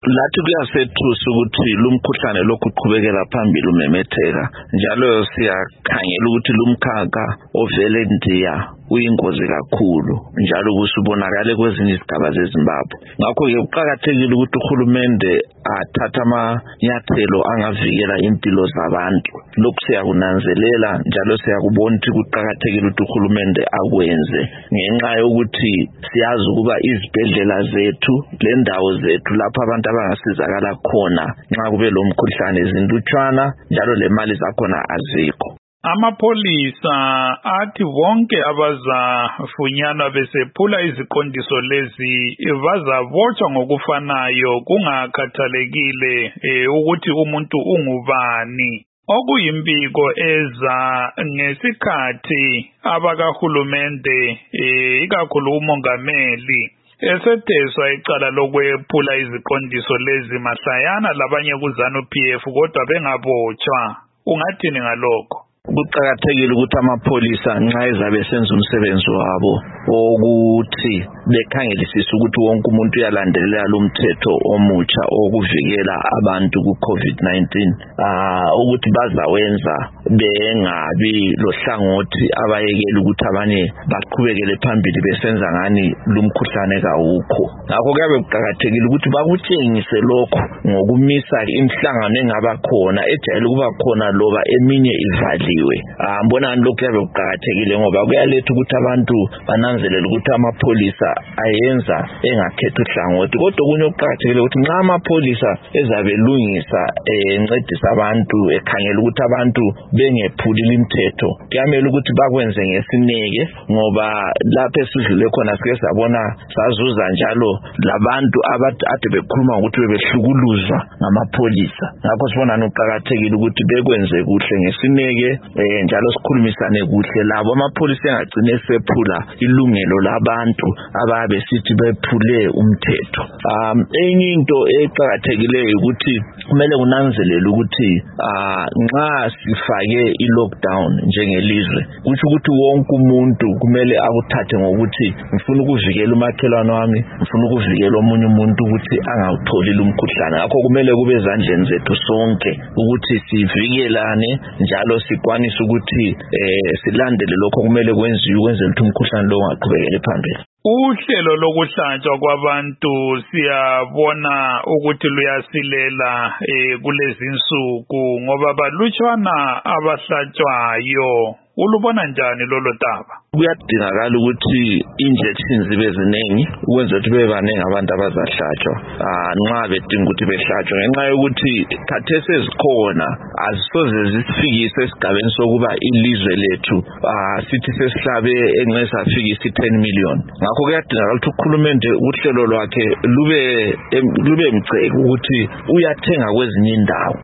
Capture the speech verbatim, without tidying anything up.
Lathi kuyasethusa ukuthi lumkhuhlane lokhu uqhubekela phambili umemetheka njalo siyakhangela ukuthi lumkhakha ovele ndiya uyingozi kakhulu njalo kusubonakala kwezinye izigaba zeZimbabwe. Ngakho ke kuqhakathekile ukuthi uhulumende athatha amanyathelo angavikela impilo zabantu. Lokhu siyakunanzelela njalo siyakubona ukuthi kuqhakathekile ukuthi uhulumende akwenze ngenxa yokuthi siyazi ukuba izibhedlela zethu lendawo zethu lapho abantu abangasizakala khona nxa kube lomkhuhlane zindutshwana njalo lemali zakhona azikho. Amapholisa athi bonke abazafunyanwa besephula iziqondiso lezi bazabotshwa ngokufanayo kungakhathalekile eh, ukuthi umuntu ungubani. Okuyimpiko eza ngesikhathi abakahulumende eh, ikakhulu umongameli esetheswa icala lokwephula iziqondiso lezi mahlayana labanye kuZANU P F kodwa bengabotshwa. Ungathini ngalokho? Kuqhakathekile ukuthi amapholisa nxa ezabe senza umsebenzi wabo ukuthi bekhangelisise ukuthi wonke umuntu uyalandelela lo mthetho omutsha okuvikela abantu ku COVID nineteen ah ukuthi bazawenza bengabi lohlangothi abayekela ukuthi abanye baqhubekele phambili besenza ngani lumkhuhlane kawukho. Ngakho kuyabe kuqhakathekile ukuthi bakutshengise lokho ngokumisa imhlangano engaba khona ejayele ukuba khona loba eminye ivali. Ah mbona lokho kuyabe kuqhakathekile ngoba kuyaletha ukuthi abantu bananzelele ukuthi amapholisa ayenza engakhetha uhlangothi. Kodwa kunye okuqhakathekile ukuthi nxa amapholisa ezabe lungisa encedisa abantu ekhangela ukuthi abantu bengephuli imithetho kuyamela ukuthi bakwenze ngesineke ngoba lapho esidlule khona sike sabona sazuza njalo labantu abathi ade bekhuluma ukuthi bebehlukuluzwa ngamapholisa. Ngakho sibona nokuqhakathekile ukuthi bekwenze kuhle ngesineke eh njalo sikhulumisane kuhle labo amapholisa engagcine sephula ilungelo labantu ababe sithi bephule umthetho. Um enye into eqhakathekileyo ukuthi kumele kunanzelele ukuthi ah nxa sifake i-lockdown njengelizwe kusho ukuthi wonke umuntu kumele akuthathe ngokuthi ngifuna ukuvikela umakhelwane wami, ngifuna ukuvikela omunye umuntu ukuthi angawutholi lumkhuhlane. Ngakho kumele kube ezandleni zethu sonke ukuthi sivikelane njalo sikwanise ukuthi eh silandele lokho kumele kwenziwe ukwenzela ukuthi umkhuhlane lo ungaqhubekele phambili. Uhlelo lokuhlatshwa kwabantu siyabona ukuthi luyasilela eh kulezi insuku ngoba balutshwana abahlatshwayo. Ulubona njani lolo daba? Kuyadingakala ukuthi injections zibe ziningi ukwenza ukuthi bebe baningi abantu abazahlatshwa ah nxa bedinga ukuthi behlatshwe ngenxa yokuthi khathesi ezikhona azisoze zisifikise esigabeni sokuba ilizwe lethu ah sithi sesihlabe engeke safikisa ten million. Ngakho kuyadingakala ukuthi ukhulumende uhlelo lwakhe lube lube mceke ukuthi uyathenga kwezinye indawo